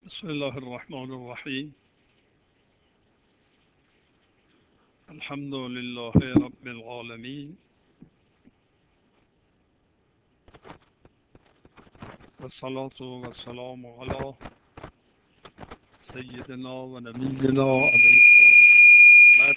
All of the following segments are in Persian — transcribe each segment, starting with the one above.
بسم الله الرحمن الرحيم. الحمد لله رب العالمين، والصلاة والسلام على سيدنا ونبينا أبي محمد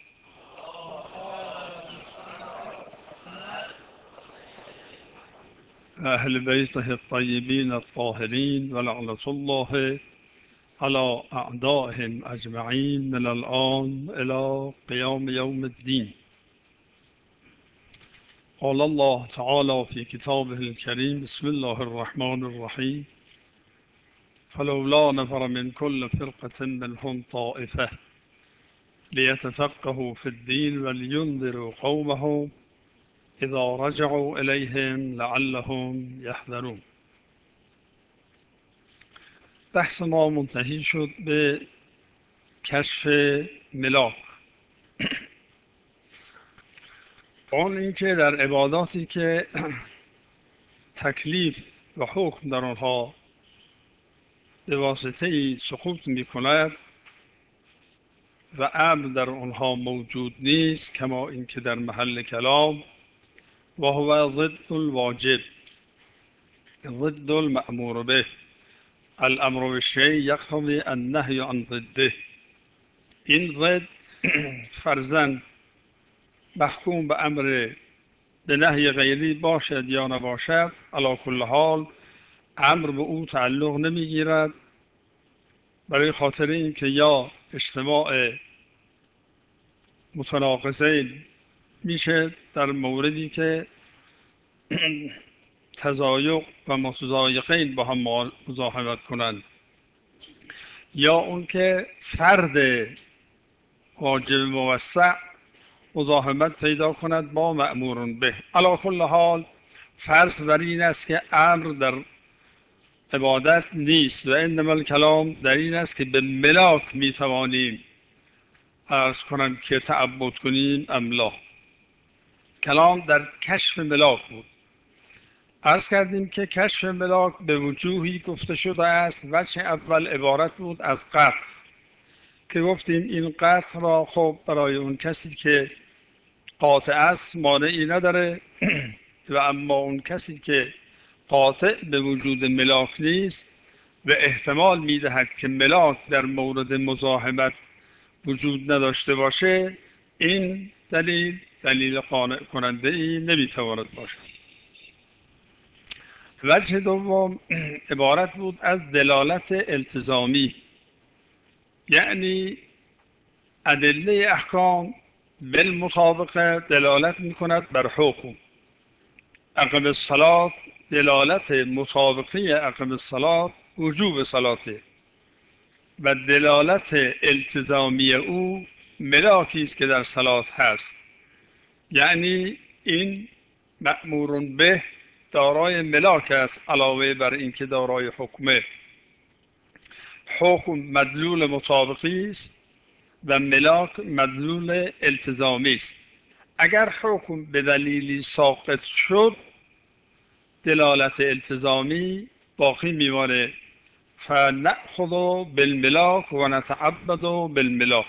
أهل بيته الطيبين الطاهرين، ولعنة الله على أعدائهم أجمعين من الآن إلى قيام يوم الدين. قال الله تعالى في كتابه الكريم: بسم الله الرحمن الرحيم. فلولا نفر من كل فرقة منهم طائفة ليتفقهوا في الدين ولينذروا قومهم إذا رجعوا إليهم لعلهم يحذرون. بحث ما منتهی شد به کشف ملاک. آن اینکه در عباداتی که تکلیف و حکم در آنها به واسطه سقوط می کند و امر در آنها موجود نیست، کما اینکه در محل کلام و هو ضد الواجب ضد المأمور به، الامر بالشیء یقتضی النهی عن ضده. این ضد فرضاً محکوم به امر به نهی غیری باشد یا نباشد، علی کل حال امر به او تعلق نمیگیرد، برای خاطر اینکه یا اجتماع متناقضین میشه در موردی که تضایق و متضایقین با هم مزاحمت کنند، یا اون که فرد واجب موسع مزاحمت پیدا کند با مأمور به. علی کل حال فرض بر این است که امر در عبادت نیست و انما الکلام در این است که به ملاک میتوانیم عرض کنم که تعبد کنیم ام لا. کلام در کشف ملاک بود. عرض کردیم که کشف ملاک به وجوهی گفته شده است. وجه اول عبارت بود از قطع، که گفتیم این قطع را خب برای اون کسی که قاطع است مانعی نداره و اما اون کسی که قاطع به وجود ملاک نیست و احتمال میدهد که ملاک در مورد مزاحمت وجود نداشته باشه، این دلیل قانع کننده ای نمیتواند باشد. وجه دوم عبارت بود از دلالت التزامی، یعنی ادله احکام بالمطابقه دلالت میکند بر حکم. اقم الصلاة دلالت مطابقی اقم الصلاة وجوب صلاته و دلالت التزامی او ملاکی است که در صلات هست، یعنی این مأمور به دارای ملاک است علاوه بر اینکه دارای حکمه. حکم مدلول مطابقی است و ملاک مدلول التزامی است. اگر حکم به دلیلی ساقط شد دلالت التزامی باقی میمانه. فنأخذ بالملاک و نتعبد بالملاک.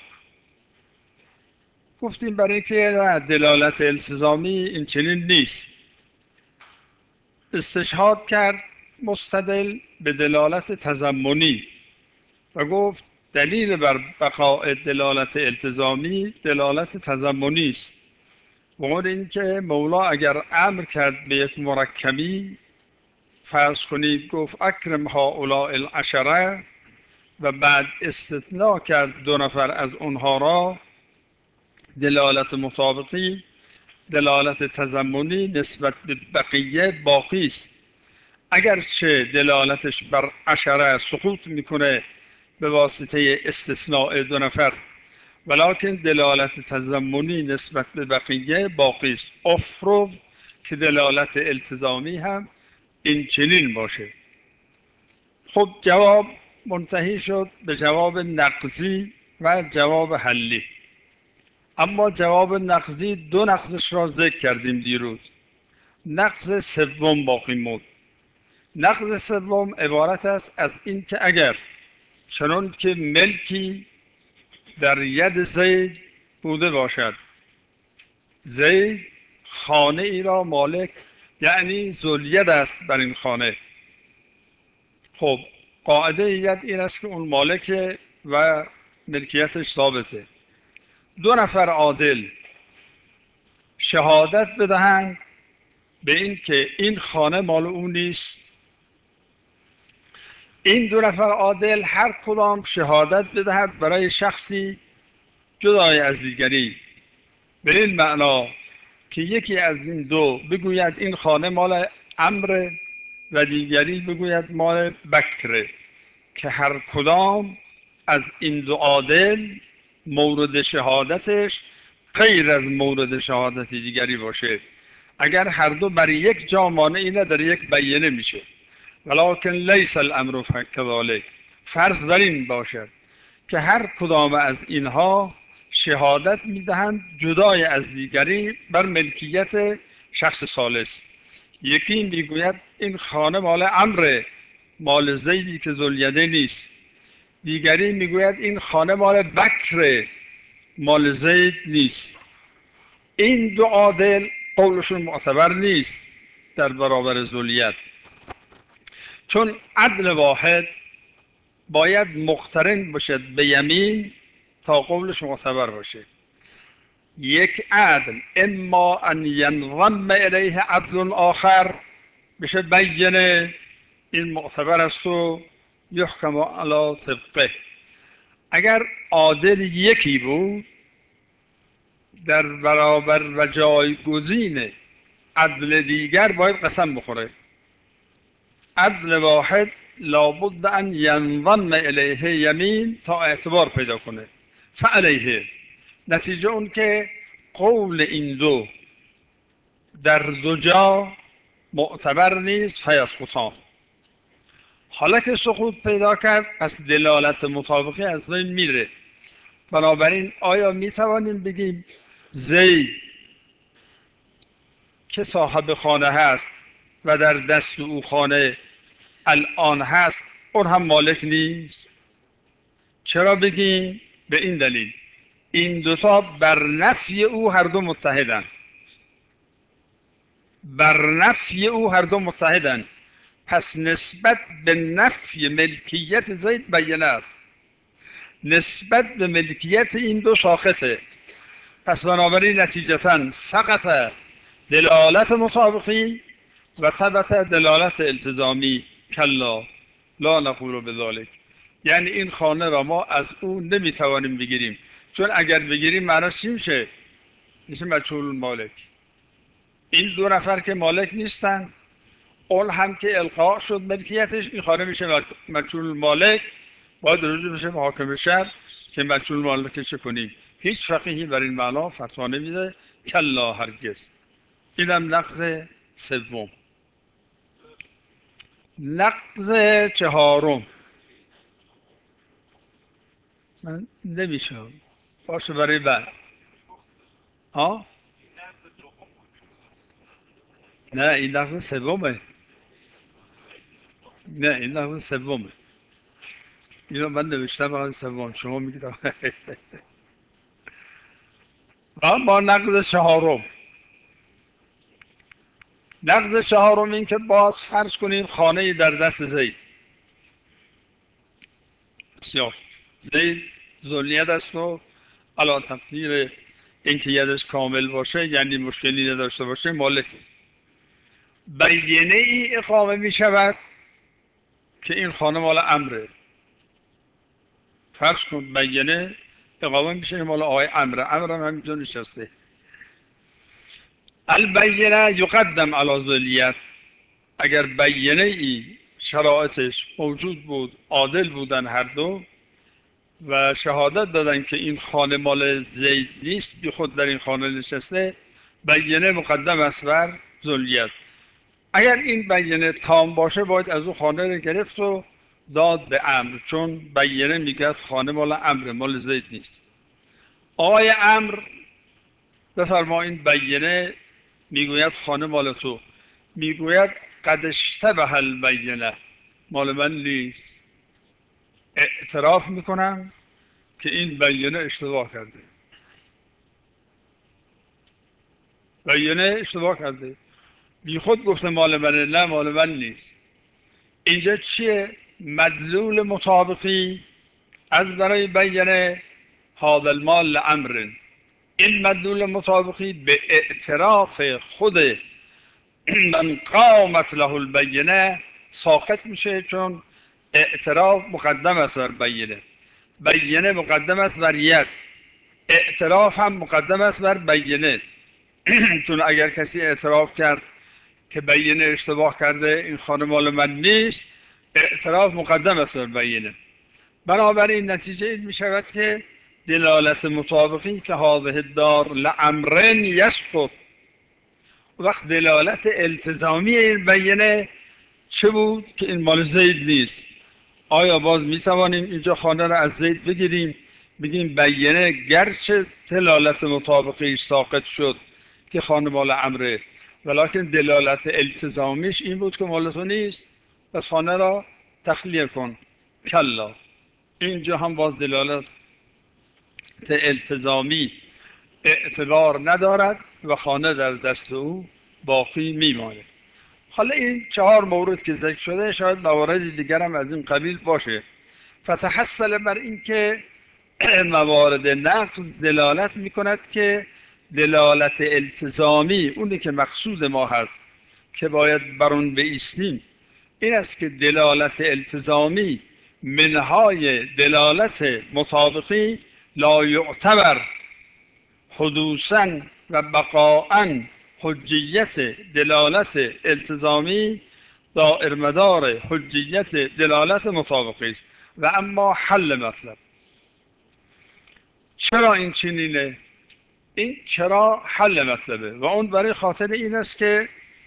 گفتیم برای که دلالت التزامی این چنین نیست. استشهاد کرد مستدل به دلالت تضمنی و گفت دلیل بر بقاء دلالت التزامی دلالت تضمنی است. و اون این که مولا اگر امر کرد به یک مرکبی، فرض کنید گفت اکرم هؤلاء العشره و بعد استثناء کرد 2 نفر از اونها را، دلالت مطابقی دلالت تضمنی نسبت به بقیه باقی است. اگرچه دلالتش بر عشره سقوط میکنه به واسطه استثناء 2 نفر، ولکن دلالت تضمنی نسبت به بقیه باقی است. افرض که دلالت التزامی هم این چنین باشه. خب جواب منتهی شد به جواب نقضی و جواب حلی. اما جواب نقضی 2 نقضش را ذکر کردیم دیروز. نقض سوم باقی موند. نقض سوم عبارت است از این که اگر چنان که ملکی در ید زید بوده باشد. زید خانه ای را مالک، یعنی ذوالید است بر این خانه. خب قاعده ید این است که اون مالک و ملکیتش ثابته. دو نفر عادل شهادت بدهند به این که این خانه مال او نیست. این دو نفر عادل هر کدام شهادت بدهد برای شخصی جدای از دیگری، به این معنا که یکی از این دو بگوید این خانه مال عمرو و دیگری بگوید مال بکره، که هر کدام از این دو عادل مورد شهادتش غیر از مورد شهادت دیگری باشه. اگر هر دو بر یک جا مانعی نداره یک بیینه میشه. ولکن لیس الامر کذالک. فرض بر این باشد که هر کدام از اینها شهادت میدهند جدای از دیگری بر ملکیت شخص ثالث. یکی میگوید این خانه مال عمرو، مال زیدی که ذوالیده نیست. دیگری میگوید این خانه مال بکر، مال زید نیست. این دو عادل قولشون معتبر نیست در برابر ذوالید، چون عدل واحد باید مقترن باشد به یمین تا قولش معتبر باشه. یک عدل اما ان ینضم الیه عدل آخر بشه بینه، این معتبر است و یحکم علی طبقه. اگر عادل یکی بود در برابر و جایگزین عدل دیگر باید قسم بخوره. عدل واحد لابد ان ینضم الیه یمین تا اعتبار پیدا کنه. فعلیه نتیجه اون که قول این دو در دو جا معتبر نیست، فیسقطان. حالا که سقوط پیدا کرد پس دلالت مطابقی از بین میره. بنابراین آیا میتوانیم بگیم زید که صاحب خانه هست و در دست او خانه الان هست اون هم مالک نیست؟ چرا بگیم؟ به این دلیل این دوتا بر نفی او هر دو متحدن. بر نفی او هر دو متحدن. پس نسبت به نفی ملکیت زید بیانه است، نسبت به ملکیت این دو ساخته. پس بنابراین نتیجتا سقط دلالت مطابقی و ثبت دلالت التزامی. کلا لا نقول بذلک. یعنی این خانه را ما از او نمیتوانیم بگیریم، چون اگر بگیریم معناش چی میشه؟ میشه مجهول المالک. این دو نفر که مالک نیستن، اون هم که القاء شد ملکیتش، این خانه میشه مجهول المالک. باید رجوع بشه به حاکم شهر که مجهول المالک چه کنیم. هیچ فقیهی بر این معنا فتوا نمیده. کلا هرگز. اینم نقض سوم. نقض چهارم من نمیشم باشه برای بعد. ها؟ نه این نقض سومه. نه این نقض سومه. اینو من نوشتم نقض سوم، شما میگید با نقض چهارم. نقض چهارم این که باز فرض کنیم خانه در دست زید. بسیار زید ذوالید است و علی تقدیر اینکه یدش کامل باشه یعنی مشکلی نداشته باشه مالک. بیینه ای اقامه می شود که این خانه مال عمره. فرض کن بیینه اقامه میشه مال آقای عمره. عمره هم همینجا نشسته. البینه یقدم علی ذوالید. اگر بیینه ای شرایطش موجود بود، عادل بودن هر دو و شهادت دادن که این خانه مال زید نیست، بی خود در این خانه نشسته، بیینه مقدم است بر ذوالید. اگر این بیینه تام باشه باید از اون خانه رو گرفت و داد به عمرو، چون بیینه میگه خانه مال عمرو، مال زید نیست. آقای عمرو بفرما این بیینه میگوید خانه مال تو. میگوید قد اشتبه البینه، مال من نیست. اعتراف میکنم که این بیانیه اشتباه کرده. بیانیه اشتباه کرده، بی خود گفته مال منه، نه مال من نیست. اینجا چیه؟ مدلول مطابقی از برای بیانیه هذا المال لامر. این مدلول مطابقی به اعتراف خود من قامت له البینه ساقط میشه، چون اعتراف مقدم است بر بیانیه، بیانیه مقدم است بر ید، اعتراف هم مقدم است بر بیانیه. چون اگر کسی اعتراف کرد که بیانیه اشتباه کرده، این خانه مال من نیست، اعتراف مقدم است بر بیانیه. بنابراین نتیجه این می شود که دلالت مطابقی که هذه الدار لامر یسقط. وقت دلالت التزامی این بیانیه چه بود؟ که این مال زید نیست. آیا باز می توانیم اینجا خانه را از زید بگیریم بگیم بیانیه گرچه دلالت مطابقی ساقط شد که خانه مال عمره، ولیکن دلالت التزامیش این بود که مال تو نیست، پس خانه را تخلیه کن. کلا، اینجا هم باز دلالت التزامی اعتبار ندارد و خانه در دست او باقی میماند. حالا این 4 مورد که ذکر شده، شاید موارد دیگر هم از این قبیل باشه. فتحصل بر این که موارد نقض دلالت میکند که دلالت التزامی، اونی که مقصود ما هست که باید بر اون بایستیم، این است که دلالت التزامی منهای دلالت مطابقی لا یعتبر حدوثاً و بقاءً حجیت دلالت التزامی دائر مدار حجیت دلالت مطابقی است. و اما حل مطلب، چرا این چنینه؟ این چرا حل مطلبه و اون برای خاطر این است که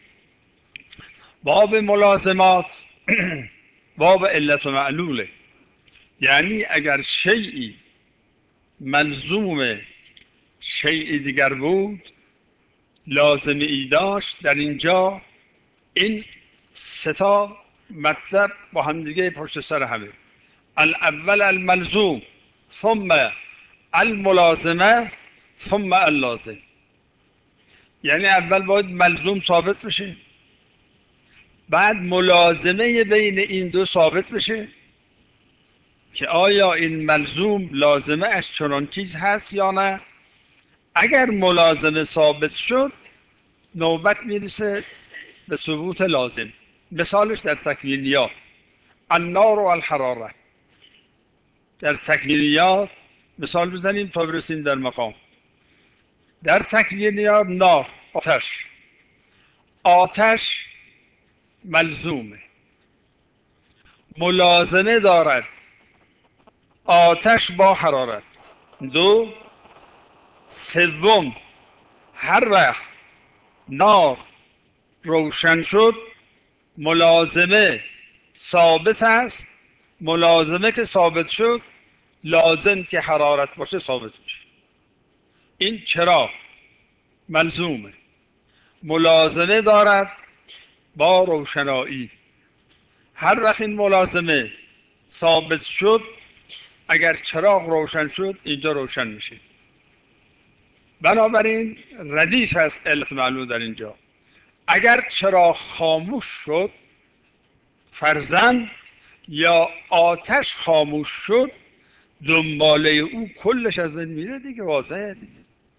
باب ملازمات باب علت و معلوله. یعنی اگر شیئی ملزوم شیئی دیگر بود، لازمی ای داشت، در اینجا این 3 مطلب با هم دیگه پشت سر همه. الاول الملزوم، ثم الملازمه، ثم اللازم. یعنی اول باید ملزوم ثابت بشه، بعد ملازمه بین این دو ثابت بشه که آیا این ملزوم لازمه از چنان چیز هست یا نه. اگر ملازمه ثابت شد، نوبت میرسه به ثبوت لازم. مثالش در تکوینیات النار و الحراره. در تکوینیات مثال بزنیم تا برسیم در مقام. در تکوینیات نار، آتش ملزومه، ملازمه دارد آتش با حرارت. 2. سوم، هر وقت نار روشن شد ملازمه ثابت است، ملازمه که ثابت شد لازم که حرارت باشه ثابت میشه. این چرا ملزومه، ملازمه دارد با روشنایی. هر وقت این ملازمه ثابت شد، اگر چراغ روشن شد اینجا روشن میشه. بنابراین ردیف است علت معلول در اینجا. اگر چراغ خاموش شد فرضاً، یا آتش خاموش شد، دنباله او کلش از بین میره دیگه، واضحه دیگه.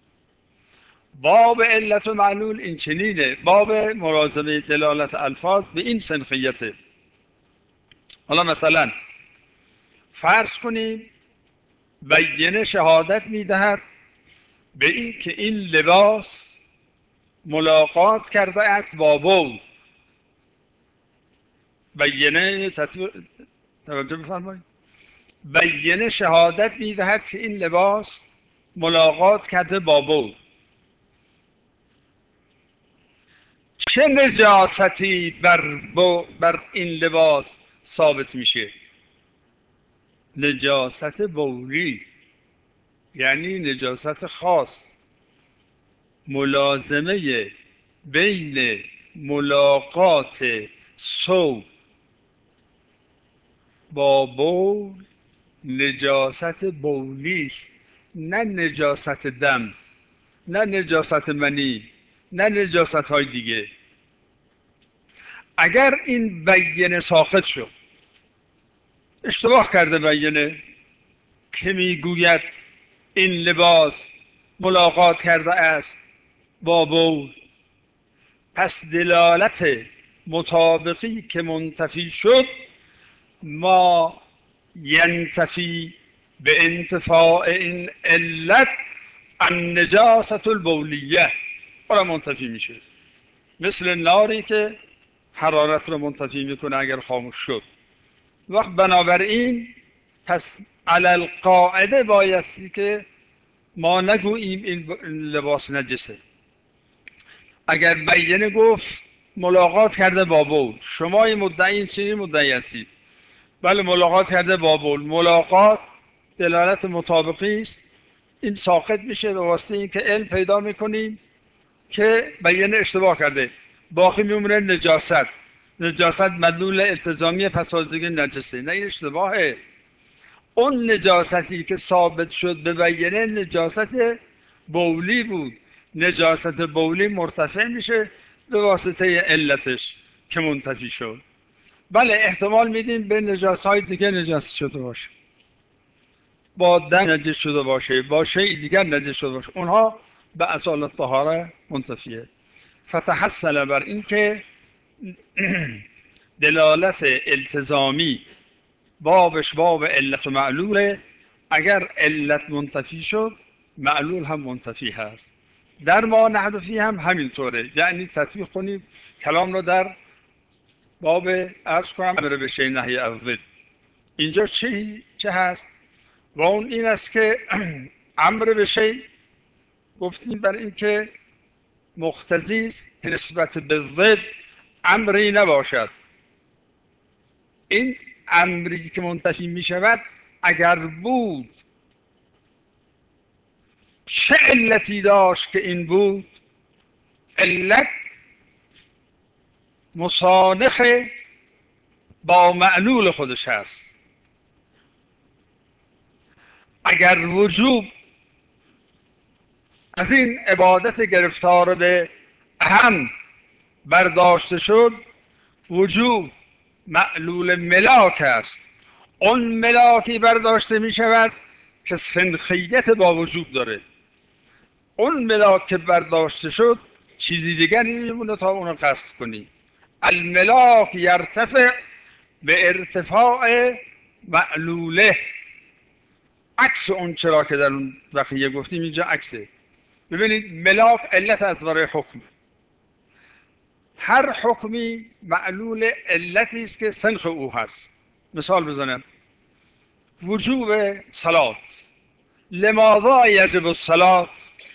باب علت و معلول این چنینه. باب ملازمه دلالت الفاظ به این سنخیته. حالا مثلا فرض کنیم بیانیه شهادت میدهد به این که این لباس ملاقات کرده است با بول. بیانیه توجه بفرمایید، بیانیه شهادت میدهد که این لباس ملاقات کرده با بول. چه نجاستی بر این لباس ثابت میشه؟ نجاست بولی، یعنی نجاست خاص. ملازمه بین ملاقات ثوب با بول نجاست بولی است، نه نجاست دم، نه نجاست منی، نه نجاست های دیگه. اگر این بیینه ساخت شد، اشتباه کرده بیینه که میگوید این لباس ملاقات کرده است با بول، پس دلالت مطابقی که منتفی شد ما ینتفی به انتفاع این علت النجاست البولیه، اون منتفی میشه، مثل ناری که حرارت رو منتفی میکنه اگر خاموش شد. وقت بنابراین پس علی القاعده بایستی که ما نگوییم این لباس نجسه. اگر بیینه گفت ملاقات کرده با بول، شما این مدعی چنین مدعی هستید، بله ملاقات کرده با بول، ملاقات دلالت مطابقی است، این ساقط میشه به واسطه اینکه علم پیدا میکنیم که بیینه اشتباه کرده، باقی میمونه نجاست. نجاست مدلول التزامی، پس دیگه نجسه. نه، این اشتباهه. اون نجاستی که ثابت شد به بیینه نجاست بولی بود. نجاست بولی مرتفع میشه به واسطه علتش که منتفی شد. بله احتمال میدیم به نجاست های دیگه نجاست شده باشه، با دم نجس شده باشه، با شیء دیگر نجس شده باشه، اونها به اصالت طهاره منتفیه. فتحصل بر این که دلالت التزامی بابش باب علت و معلوله، اگر علت منتفی شد معلول هم منتفی هست. در ما نحنفی هم همینطوره، یعنی تطبیق کنیم کلام رو در باب عرض کنم امر به شیء نهی از ضد. اینجا چه هست؟ و اون این است که امر به شیء گفتیم بر این که مقتضی است که نسبت به ضد امری نباشد. این امری که منتفی می شود اگر بود چه علتی داشت که این بود؟ علت مصانخ با معلول خودش هست. اگر وجوب از این عبادت گرفتار به اهم برداشته شد، وجوب معلول ملاک است. اون ملاکی برداشته می شود که سنخیت با وجوب داره. اون ملاک که برداشته شد چیزی دیگری نمیمونه تا اونو قصد کنی. الملاک یرتفع به ارتفاع معلوله، عکس اون چرا که در اون بقیه گفتیم اینجا عکسه. ببینید ملاک علت از برای حکم، هر حکمی معلول علتی است که سنخ او هست. مثال بزنم، وجوب صلات، لماذا یجب الصلات؟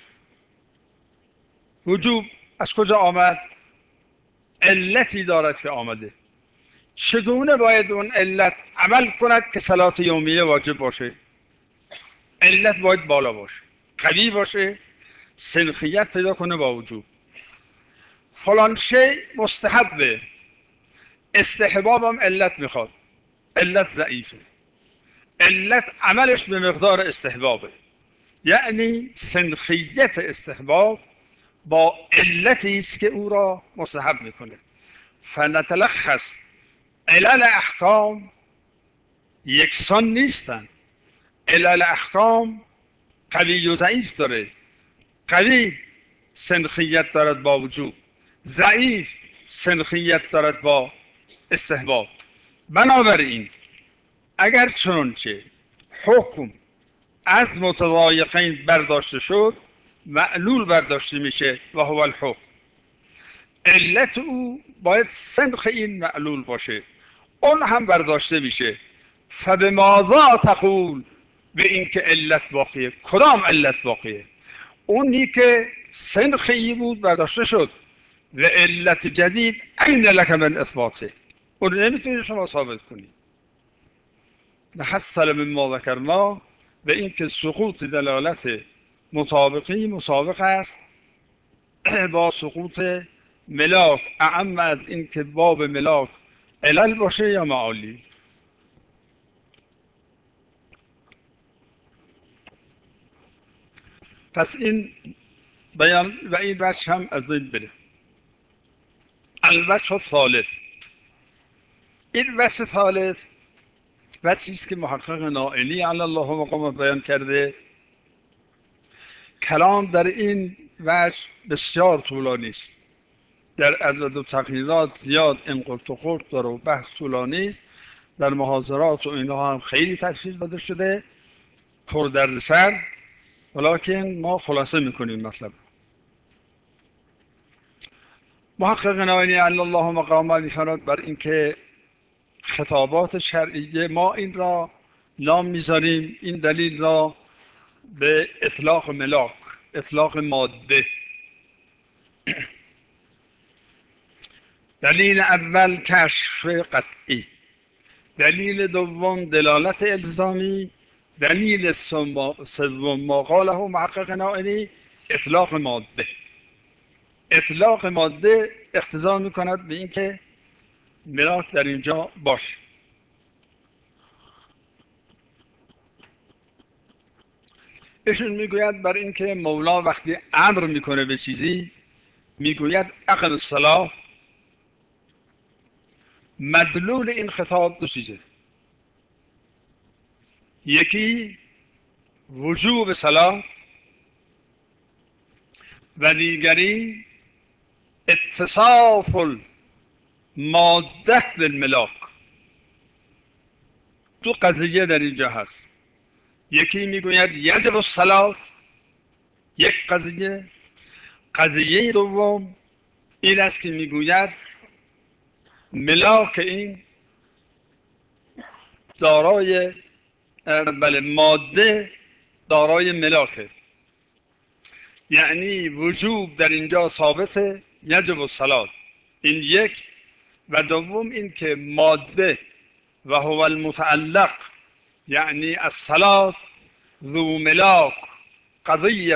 وجوب از کجا آمد؟ علتی دارد که آمده. چگونه باید اون علت عمل کند که صلات یومیه واجب باشه؟ علت باید بالا باشه، قوی باشه، سنخیت پیدا کنه با وجوب. فلان شی مستحبه، استحباب هم علت میخواد، علت ضعیفه، علت عملش به مقدار استحبابه، یعنی سنخیت استحباب با علتی است که او را مستحب میکنه. فنتلخص علل احکام یکسان نیستن. علل احکام قوی و ضعیف داره. قوی سنخیت دارد با وجوب، ضعیف سنخیت دارد با استحباب. بنابراین اگر چنانچه حکم از متضایقین برداشته شد معلول برداشته میشه و هو الحکم، علت او باید سنخ این معلول باشه، اون هم برداشته میشه. فبماذا تقول؟ به این که علت باقیه. کدام علت باقیه؟ اونی که سنخی بود برداشته شد و علت جدید این لک من اثباته، اون نمیتونید شما ثابت کنید. نحصل مما ذکرنا، به این که سقوط دلالت مطابقی مسابق است با سقوط ملاک، اعم از این که باب ملاک علل باشه یا معالی. پس این بیان و این وجه هم از بین بره. الوجه ثالث، این وجه ثالث وجهی است که محقق نائینی علی الله مقام بیان کرده. کلام در این وجه بسیار طولانی است، در عدد و تقریرات زیاد انقلت و خورد داره و بحث طولانی است. در محاضرات و اینها هم خیلی تفصیل داده شده، پر دردسر، ولیکن ما خلاصه میکنیم مطلب. محقق نائینی علی الله مقامه می‌فرماید بر اینکه خطابات شرعیه ما این را نام میذاریم، این دلیل را، به اطلاق ملاک، اطلاق ماده. دلیل اول کشف قطعی، دلیل دوم دلالت الزامی، دلیل سوم ما قاله محقق نائینی اطلاق ماده. اطلاق ماده اقتضا میکند به اینکه ملاک در اینجا باشه. ایشون میگوید بر اینکه مولا وقتی امر میکنه به چیزی میگوید اقم الصلاة، مدلول این خطاب دو چیزه، یکی وجوب صلاة و دیگری اتصاف الماده بالملاک. دو قضیه در اینجا هست، یکی میگوید یجب الصلاة، یک قضیه. قضیه دوم این است که میگوید ملاک این دارای بله ماده دارای ملاکه، یعنی وجوب در اینجا ثابته، یجب الصلاة، این یک. و دوم این که ماده و هو المتعلق، یعنی الصلاة ذو ملاک قضیه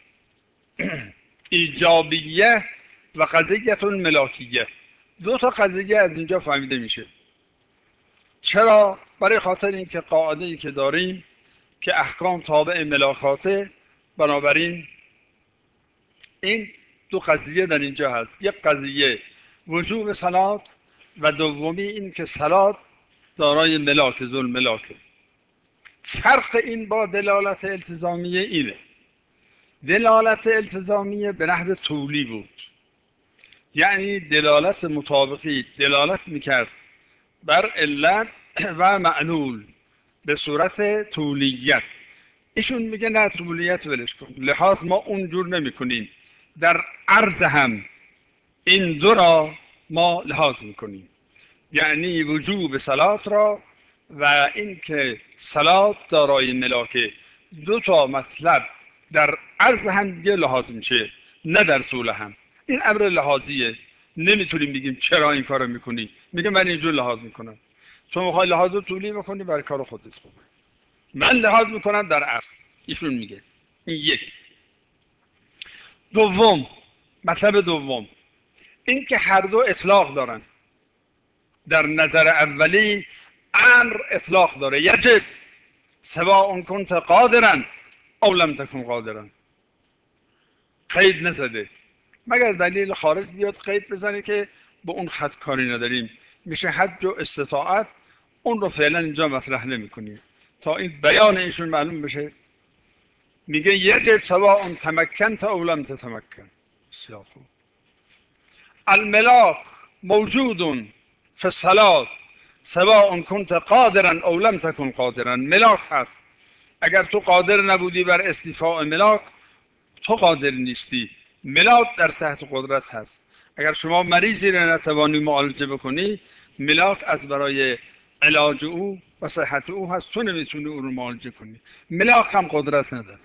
ایجابیه و قضیه ملاکیه. دو تا قضیه از اینجا فهمیده میشه. چرا؟ برای خاطر اینکه قاعده ای که داریم که احکام تابع ملاکاته، بنابراین این دو قضیه در اینجا هست، یک قضیه وجوب صلات و دومی این که صلات دارای ملاک، ذو الملاکه. فرق این با دلالت التزامیه اینه، دلالت التزامیه به نحو طولی بود، یعنی دلالت مطابقی، دلالت میکرد بر علت و معلول به صورت طولیت. ایشون میگه نه، طولیت ولش کن، لحاظ ما اونجور نمی کنیم، در عرض هم این دو را ما لحاظ میکنیم، یعنی وجوب صلات را و اینکه صلات دارای ملاکه. دو تا مطلب در عرض هم دیگه لحاظ میشه، نه در طول هم. این امر لحاظیه، نمیتونیم بگیم چرا این کارو میکنی، میگه من اینجور لحاظ میکنم. تو میخوای لحاظ طولی بکنی، برای کار خودت بکن، من لحاظ میکنم در عرض. ایشون میگه این یک. دوم، مطلب دوم این که هر دو اطلاق دارن. در نظر اولی امر اطلاق داره، یجب سواء کنت قادرا او لم تکن قادرا، قید نزده، مگر دلیل خارج بیاد قید بزنه که به اون خط کاری نداریم، میشه حج و استطاعت، اون رو فعلا اینجا مطرح نمی کنیم تا این بیان ایشون معلوم بشه. میگه یجب سواء تمکنت او لم تتمکن. بسیار خوب. الملاک موجود فی الصلاة سواء کنت قادرا او لم تکن قادرا. ملاک هست، اگر تو قادر نبودی بر استیفاء ملاک، تو قادر نیستی، ملاک در تحت قدرت هست. اگر شما مریضی را نتوانی معالجه بکنی، ملاک از برای علاج او و صحت او هست، تو نمیتونی او رو معالجه کنی، ملاک هم قدرت نداره.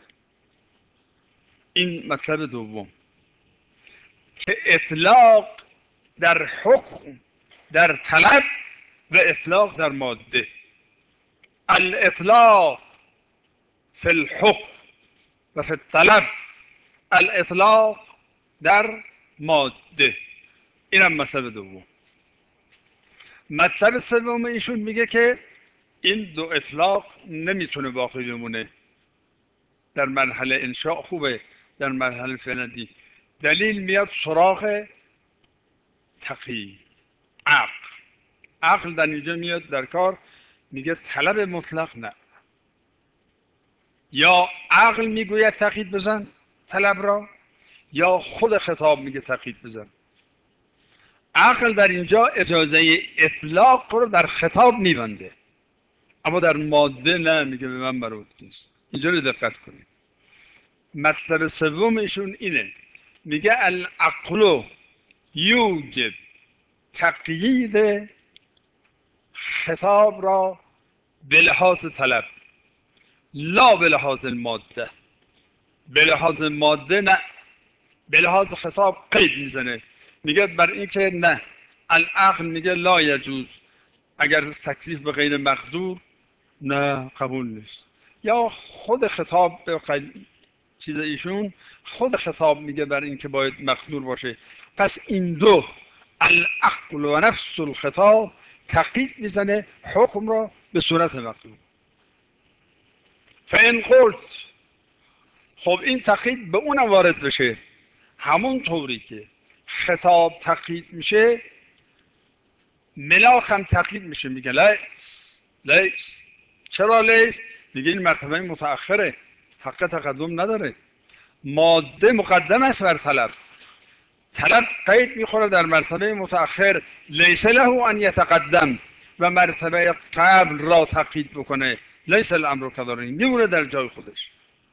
این مطلب دوم که اطلاق در حکم، در طلب و اطلاق در ماده. الاطلاق فی الحکم و فی الطلب، الاطلاق در ماده. اینم مطلب دوم. مطلب سوم ایشون میگه که این دو اطلاق نمیتونه باقی بمونه، در مرحله انشاء خوبه، در مرحله فعلی دلیل میاد سراغ تقیید. عقل در اینجا میاد در کار، میگه طلب مطلق نه. یا عقل میگوید تقیید بزن طلب را، یا خود خطاب میگه تقیید بزن. عقل در اینجا اجازه اطلاق رو در خطاب میبنده، اما در ماده نه، میگه به من مربوط نیست. اینجا رو دقت کنید. مطلب سومشون اینه، میگه العقل یوجب تقیید خطاب را به لحاظ طلب لا به لحاظ الماده. به لحاظ ماده نه، به لحاظ خطاب قید میزنه، میگه بر این که نه، العقل میگه لا یجوز اگر تکلیف به غیر مقدور، نه قبول نیست. یا خود خطاب به چیز ایشون، خود خطاب میگه بر این که باید مقدور باشه. پس این دو، العقل و نفس الخطاب، تقیید میزنه حکم را به صورت مقدور. فان قلت، خب این تقیید به اونم وارد بشه، همون طوری که خطاب تقیید میشه ملاک هم تقیید میشه. میگه لیس. چرا لیس؟ میگه این مرتبه متأخره، حق تقدم نداره. ماده مقدم است بر طلب، طلب قید میخوره در مرتبه متأخر، لیس له ان یتقدم، و مرتبه قبل را تقیید بکنه، لیس الامر کذالک، میمونه در جای خودش.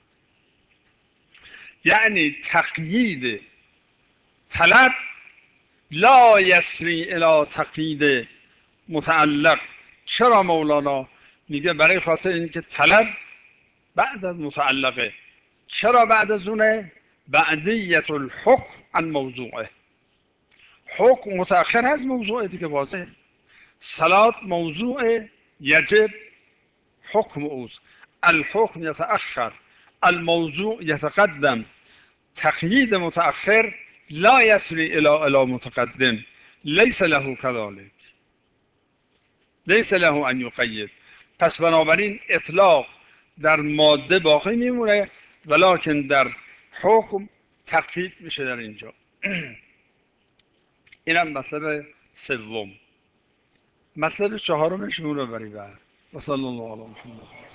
یعنی تقیید طلب لا یسری الی تقیید متعلق. چرا مولانا میگه؟ برای خاطر اینکه طلب بعد از متعلقه. چرا بعد از اونه؟ بعدیت الحکم عن موضوعه. حکم متأخر از موضوع دیگه، واضحه. صلات موضوع یجب حکم اوست، الحکم یتأخر، الموضوع یتقدم. تقیید متأخر لا یسری الی متقدم، لیس له کذالک، لیس له ان یقید. پس بنابراین اطلاق در ماده باقی میمونه، ولکن در حکم تقیید میشه در اینجا. اینم مطلب سوم. مطلب چهارمش رو بریم. و صلی الله علیه و محمد.